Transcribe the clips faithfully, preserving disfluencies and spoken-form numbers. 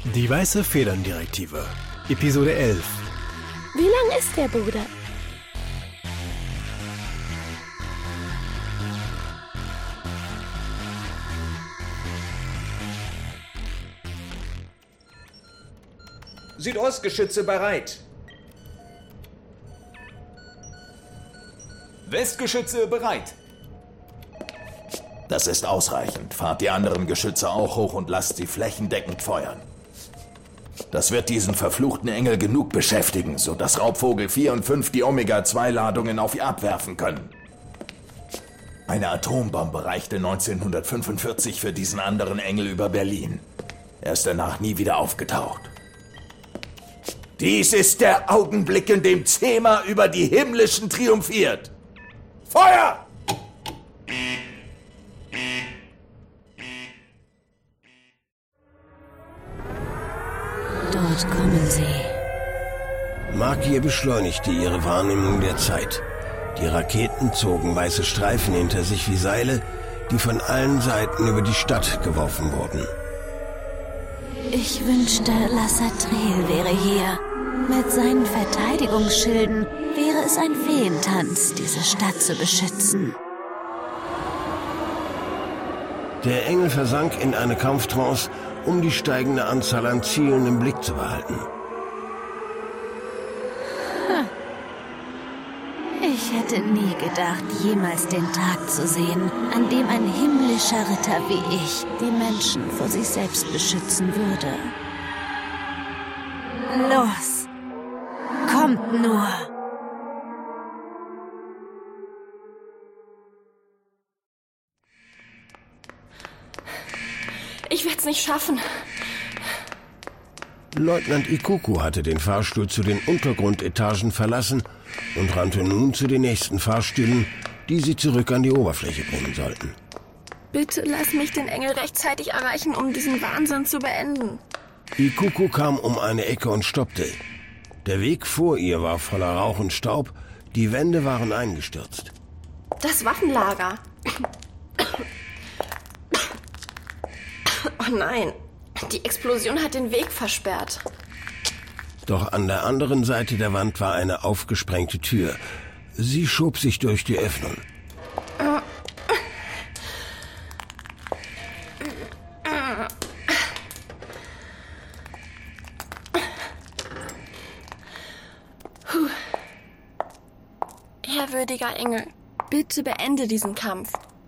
Die Weiße Federn-Direktive, Episode elf. Wie lang ist der Bruder? Südostgeschütze bereit. Westgeschütze bereit. Das ist ausreichend. Fahrt die anderen Geschütze auch hoch und lasst sie flächendeckend feuern. Das wird diesen verfluchten Engel genug beschäftigen, sodass Raubvogel vier und fünf die Omega zwei Ladungen auf ihr abwerfen können. Eine Atombombe reichte neunzehnhundertfünfundvierzig für diesen anderen Engel über Berlin. Er ist danach nie wieder aufgetaucht. Dies ist der Augenblick, in dem Zema über die Himmlischen triumphiert. Feuer! Dort kommen sie. Markier beschleunigte ihre Wahrnehmung der Zeit. Die Raketen zogen weiße Streifen hinter sich wie Seile, die von allen Seiten über die Stadt geworfen wurden. Ich wünschte, Lassatrel wäre hier. Mit seinen Verteidigungsschilden wäre es ein Feentanz, diese Stadt zu beschützen. Der Engel versank in eine Kampftrance, um die steigende Anzahl an Zielen im Blick zu behalten. Ich hätte nie gedacht, jemals den Tag zu sehen, an dem ein himmlischer Ritter wie ich die Menschen vor sich selbst beschützen würde. Los! Kommt nur! Ich werde es nicht schaffen. Leutnant Ikuku hatte den Fahrstuhl zu den Untergrundetagen verlassen und rannte nun zu den nächsten Fahrstühlen, die sie zurück an die Oberfläche bringen sollten. Bitte lass mich den Engel rechtzeitig erreichen, um diesen Wahnsinn zu beenden. Ikuku kam um eine Ecke und stoppte. Der Weg vor ihr war voller Rauch und Staub, die Wände waren eingestürzt. Das Waffenlager. Oh nein, die Explosion hat den Weg versperrt. Doch an der anderen Seite der Wand war eine aufgesprengte Tür. Sie schob sich durch die Öffnung. Puh. Ehrwürdiger Engel, bitte beende diesen Kampf.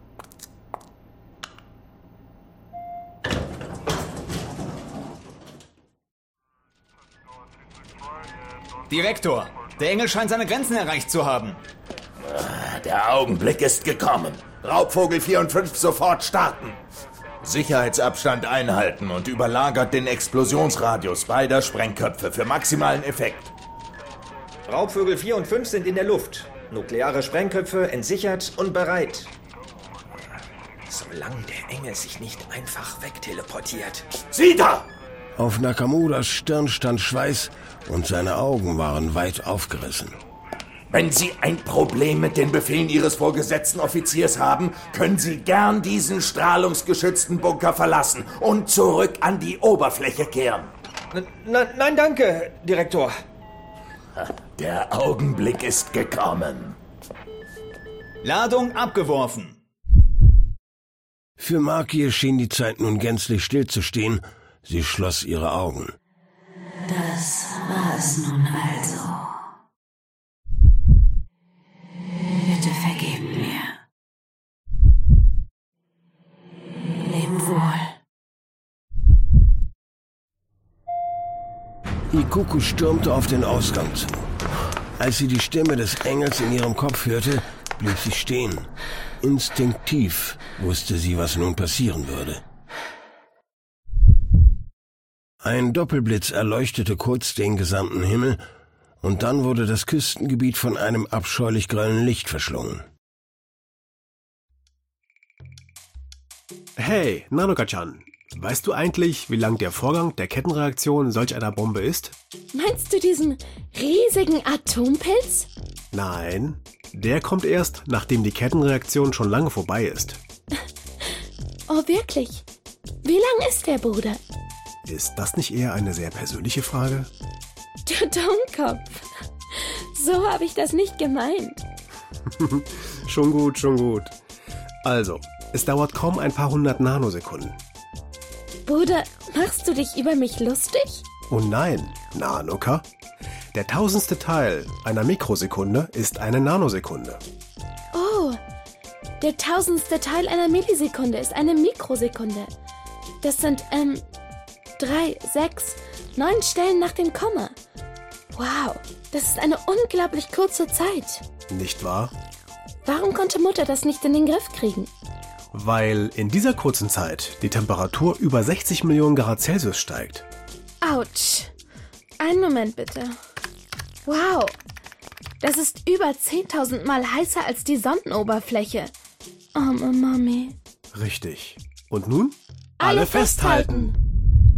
Direktor, der Engel scheint seine Grenzen erreicht zu haben. Der Augenblick ist gekommen. Raubvogel vier und fünf sofort starten. Sicherheitsabstand einhalten und überlagert den Explosionsradius beider Sprengköpfe für maximalen Effekt. Raubvögel vier und fünf sind in der Luft. Nukleare Sprengköpfe entsichert und bereit. Solange der Engel sich nicht einfach wegteleportiert. Sieh da! Auf Nakamuras Stirn stand Schweiß und seine Augen waren weit aufgerissen. Wenn Sie ein Problem mit den Befehlen Ihres vorgesetzten Offiziers haben, können Sie gern diesen strahlungsgeschützten Bunker verlassen und zurück an die Oberfläche kehren. N- n- nein, danke, Direktor. Der Augenblick ist gekommen. Ladung abgeworfen. Für Markier schien die Zeit nun gänzlich stillzustehen. Sie schloss ihre Augen. Das war es nun also. Bitte vergebt mir. Leb wohl. Ikuku stürmte auf den Ausgang zu. Als sie die Stimme des Engels in ihrem Kopf hörte, blieb sie stehen. Instinktiv wusste sie, was nun passieren würde. Ein Doppelblitz erleuchtete kurz den gesamten Himmel, und dann wurde das Küstengebiet von einem abscheulich grellen Licht verschlungen. Hey, Nanoka-chan, weißt du eigentlich, wie lang der Vorgang der Kettenreaktion solch einer Bombe ist? Meinst du diesen riesigen Atompilz? Nein, der kommt erst, nachdem die Kettenreaktion schon lange vorbei ist. Oh, wirklich? Wie lang ist der, Bruder? Ist das nicht eher eine sehr persönliche Frage? Du Dummkopf. So habe ich das nicht gemeint. Schon gut, schon gut. Also, es dauert kaum ein paar hundert Nanosekunden. Bruder, machst du dich über mich lustig? Oh nein, Nanoka. Der tausendste Teil einer Mikrosekunde ist eine Nanosekunde. Oh, der tausendste Teil einer Millisekunde ist eine Mikrosekunde. Das sind, ähm, drei, sechs, neun Stellen nach dem Komma. Wow, das ist eine unglaublich kurze Zeit. Nicht wahr? Warum konnte Mutter das nicht in den Griff kriegen? Weil in dieser kurzen Zeit die Temperatur über sechzig Millionen Grad Celsius steigt. Autsch. Einen Moment bitte. Wow, das ist über zehntausend Mal heißer als die Sonnenoberfläche. Arme Mami. Richtig. Und nun? Alle, Alle festhalten. festhalten.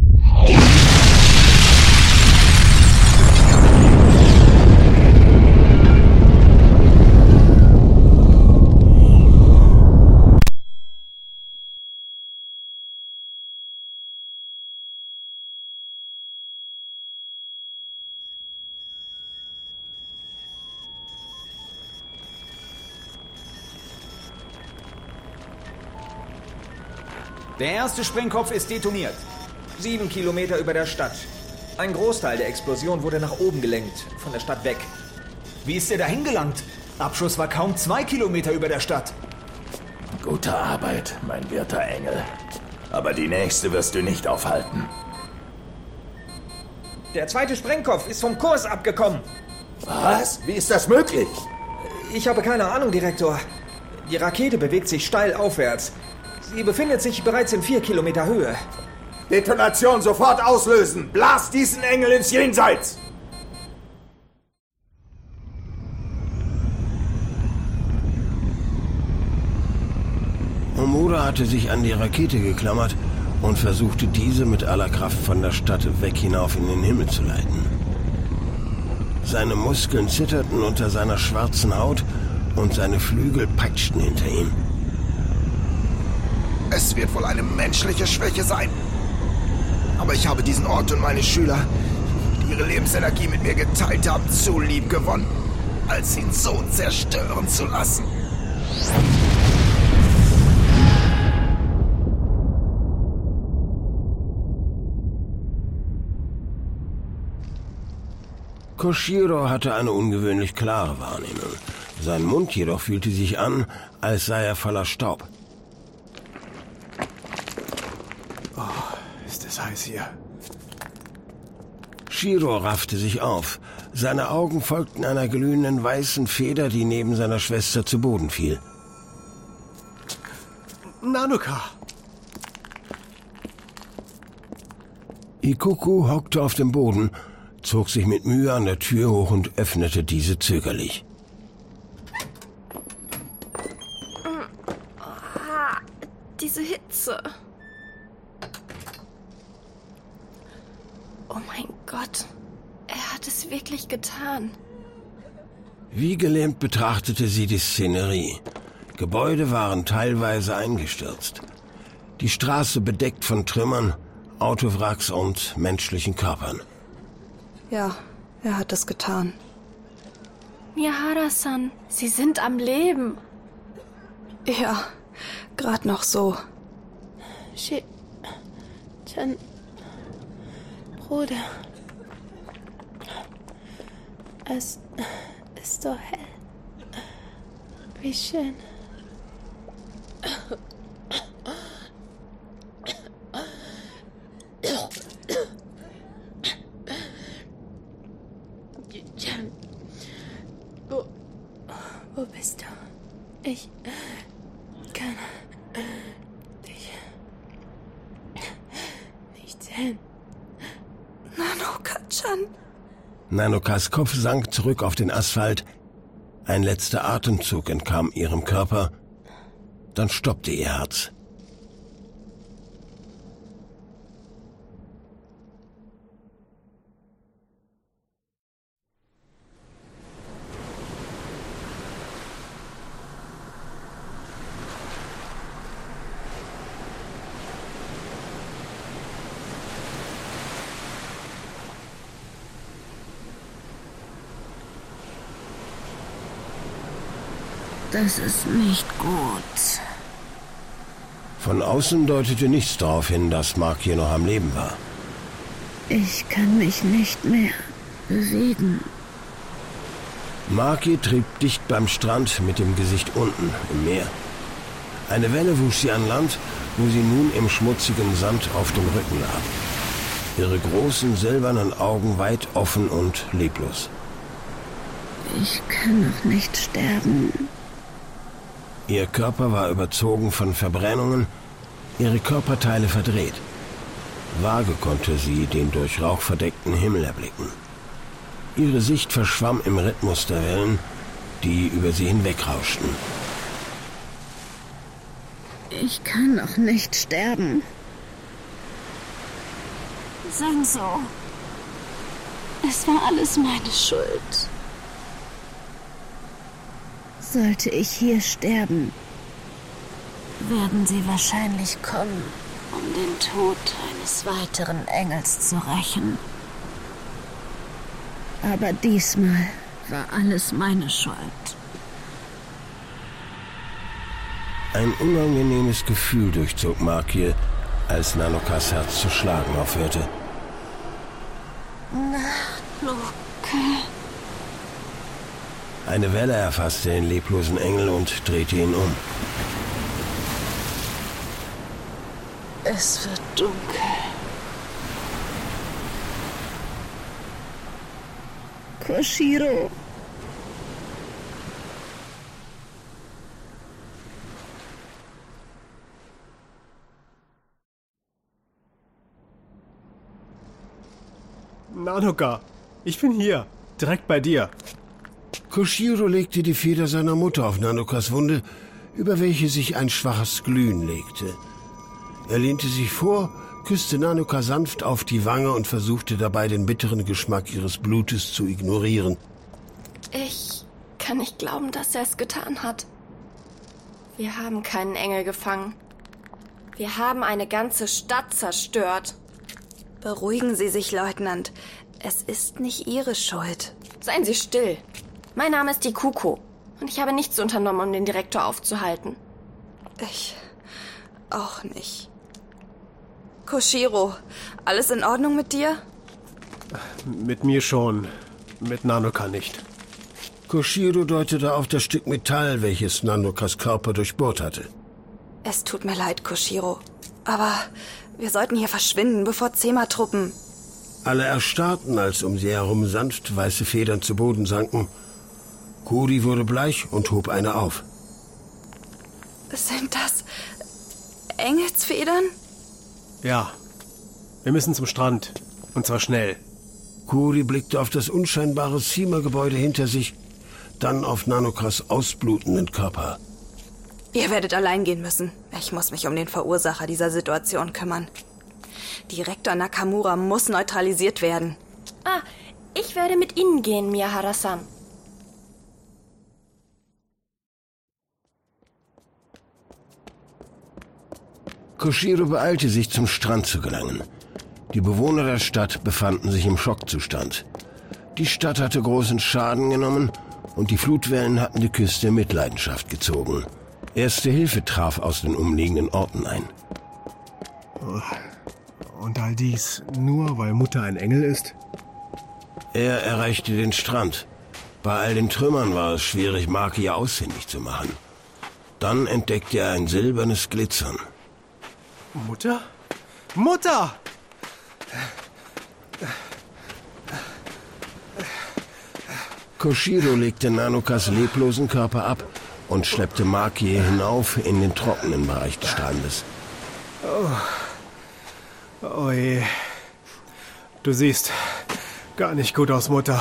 Der erste Sprengkopf ist detoniert. Sieben Kilometer über der Stadt. Ein Großteil der Explosion wurde nach oben gelenkt, von der Stadt weg. Wie ist er dahin gelangt? Abschuss war kaum zwei Kilometer über der Stadt. Gute Arbeit, mein werter Engel. Aber die nächste wirst du nicht aufhalten. Der zweite Sprengkopf ist vom Kurs abgekommen. Was? Wie ist das möglich? Ich habe keine Ahnung, Direktor. Die Rakete bewegt sich steil aufwärts. Sie befindet sich bereits in vier Kilometer Höhe. Detonation sofort auslösen! Blas diesen Engel ins Jenseits! Omura hatte sich an die Rakete geklammert und versuchte diese mit aller Kraft von der Stadt weg hinauf in den Himmel zu leiten. Seine Muskeln zitterten unter seiner schwarzen Haut und seine Flügel peitschten hinter ihm. Es wird wohl eine menschliche Schwäche sein. Aber ich habe diesen Ort und meine Schüler, die ihre Lebensenergie mit mir geteilt haben, zu lieb gewonnen, als ihn so zerstören zu lassen. Koshiro hatte eine ungewöhnlich klare Wahrnehmung. Sein Mund jedoch fühlte sich an, als sei er voller Staub. Ist es heiß hier. Shiro raffte sich auf. Seine Augen folgten einer glühenden weißen Feder, die neben seiner Schwester zu Boden fiel. Nanoka! Ikoku hockte auf dem Boden, zog sich mit Mühe an der Tür hoch und öffnete diese zögerlich. Diese Hitze. Oh mein Gott, er hat es wirklich getan. Wie gelähmt betrachtete sie die Szenerie. Gebäude waren teilweise eingestürzt. Die Straße bedeckt von Trümmern, Autowracks und menschlichen Körpern. Ja, er hat es getan. Miyahara-san, Sie sind am Leben. Ja, gerade noch so. Shi... Chan... Bruder. Es ist so hell. Wie schön. Wo, wo bist du? Ich kann dich nicht sehen. Nanoka-chan. Nanokas Kopf sank zurück auf den Asphalt. Ein letzter Atemzug entkam ihrem Körper. Dann stoppte ihr Herz. Das ist nicht gut. Von außen deutete nichts darauf hin, dass Markie noch am Leben war. Ich kann mich nicht mehr bewegen. Markie trieb dicht beim Strand mit dem Gesicht unten im Meer. Eine Welle wusch sie an Land, wo sie nun im schmutzigen Sand auf dem Rücken lag. Ihre großen silbernen Augen weit offen und leblos. Ich kann noch nicht sterben. Ihr Körper war überzogen von Verbrennungen, ihre Körperteile verdreht. Vage konnte sie den durch Rauch verdeckten Himmel erblicken. Ihre Sicht verschwamm im Rhythmus der Wellen, die über sie hinwegrauschten. Ich kann noch nicht sterben. Sanso, es war alles meine Schuld. Sollte ich hier sterben, werden sie wahrscheinlich kommen, um den Tod eines weiteren Engels zu rächen. Aber diesmal war alles meine Schuld. Ein unangenehmes Gefühl durchzog Markie, als Nanokas Herz zu schlagen aufhörte. Nanoka. Eine Welle erfasste den leblosen Engel und drehte ihn um. Es wird dunkel. Koshiro. Nanoka, ich bin hier, direkt bei dir. Koshiro legte die Feder seiner Mutter auf Nanokas Wunde, über welche sich ein schwaches Glühen legte. Er lehnte sich vor, küsste Nanoka sanft auf die Wange und versuchte dabei, den bitteren Geschmack ihres Blutes zu ignorieren. Ich kann nicht glauben, dass er es getan hat. Wir haben keinen Engel gefangen. Wir haben eine ganze Stadt zerstört. Beruhigen Sie sich, Leutnant. Es ist nicht Ihre Schuld. Seien Sie still. Mein Name ist Ikuko und ich habe nichts unternommen, um den Direktor aufzuhalten. Ich auch nicht. Koshiro, alles in Ordnung mit dir? Mit mir schon, mit Nanoka nicht. Koshiro deutete auf das Stück Metall, welches Nanokas Körper durchbohrt hatte. Es tut mir leid, Koshiro, aber wir sollten hier verschwinden, bevor Zema-Truppen... Alle erstarrten, als um sie herum sanft weiße Federn zu Boden sanken. Kuri wurde bleich und hob eine auf. Sind das Engelsfedern? Ja, wir müssen zum Strand. Und zwar schnell. Kuri blickte auf das unscheinbare Zima-Gebäude hinter sich, dann auf Nanokas ausblutenden Körper. Ihr werdet allein gehen müssen. Ich muss mich um den Verursacher dieser Situation kümmern. Direktor Nakamura muss neutralisiert werden. Ah, ich werde mit Ihnen gehen, Miyahara-san. Koshiro beeilte sich, zum Strand zu gelangen. Die Bewohner der Stadt befanden sich im Schockzustand. Die Stadt hatte großen Schaden genommen und die Flutwellen hatten die Küste in Mitleidenschaft gezogen. Erste Hilfe traf aus den umliegenden Orten ein. Und all dies nur, weil Mutter ein Engel ist? Er erreichte den Strand. Bei all den Trümmern war es schwierig, Markie ausfindig zu machen. Dann entdeckte er ein silbernes Glitzern. Mutter? Mutter! Koshiro legte Nanokas leblosen Körper ab und schleppte Markie hinauf in den trockenen Bereich des Strandes. Oh. Oh je. Du siehst gar nicht gut aus, Mutter.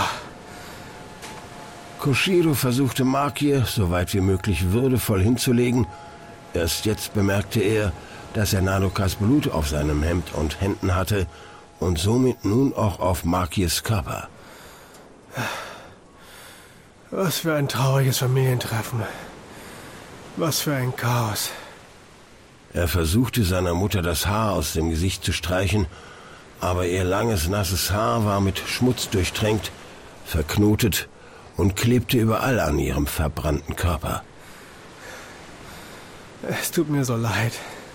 Koshiro versuchte Markie, so weit wie möglich würdevoll hinzulegen. Erst jetzt bemerkte er, dass er Nanokas Blut auf seinem Hemd und Händen hatte und somit nun auch auf Markies Körper. Was für ein trauriges Familientreffen. Was für ein Chaos. Er versuchte seiner Mutter das Haar aus dem Gesicht zu streichen, aber ihr langes, nasses Haar war mit Schmutz durchtränkt, verknotet und klebte überall an ihrem verbrannten Körper. Es tut mir so leid.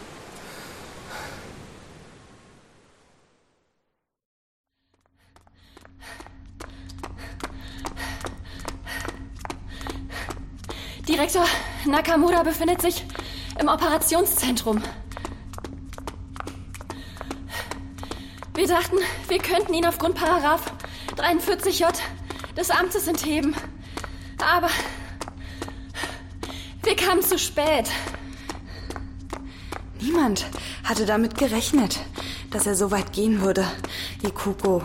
Direktor Nakamura befindet sich im Operationszentrum. Wir dachten, wir könnten ihn aufgrund Paragraph dreiundvierzig J des Amtes entheben. Aber wir kamen zu spät. Niemand hatte damit gerechnet, dass er so weit gehen würde wie Kuko.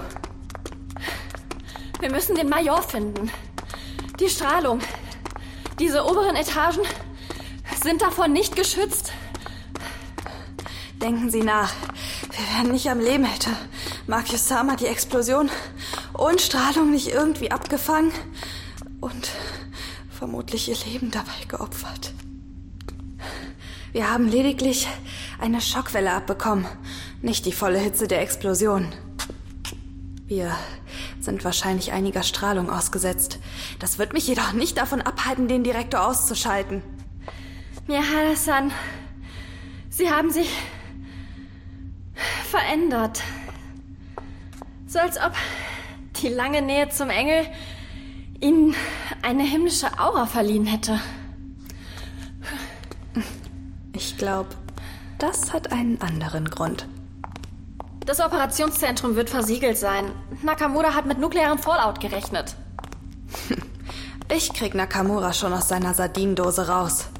Wir müssen den Major finden. Die Strahlung. Diese oberen Etagen sind davon nicht geschützt. Denken Sie nach. Wir wären nicht am Leben, hätte Marcus-sama die Explosion und Strahlung nicht irgendwie abgefangen und vermutlich ihr Leben dabei geopfert. Wir haben lediglich eine Schockwelle abbekommen, nicht die volle Hitze der Explosion. Wir sind wahrscheinlich einiger Strahlung ausgesetzt. Das wird mich jedoch nicht davon abhalten, den Direktor auszuschalten. Miyahara-san, Sie haben sich verändert. So als ob die lange Nähe zum Engel Ihnen eine himmlische Aura verliehen hätte. Ich glaube, das hat einen anderen Grund. Das Operationszentrum wird versiegelt sein. Nakamura hat mit nuklearem Fallout gerechnet. Ich krieg Nakamura schon aus seiner Sardinendose raus.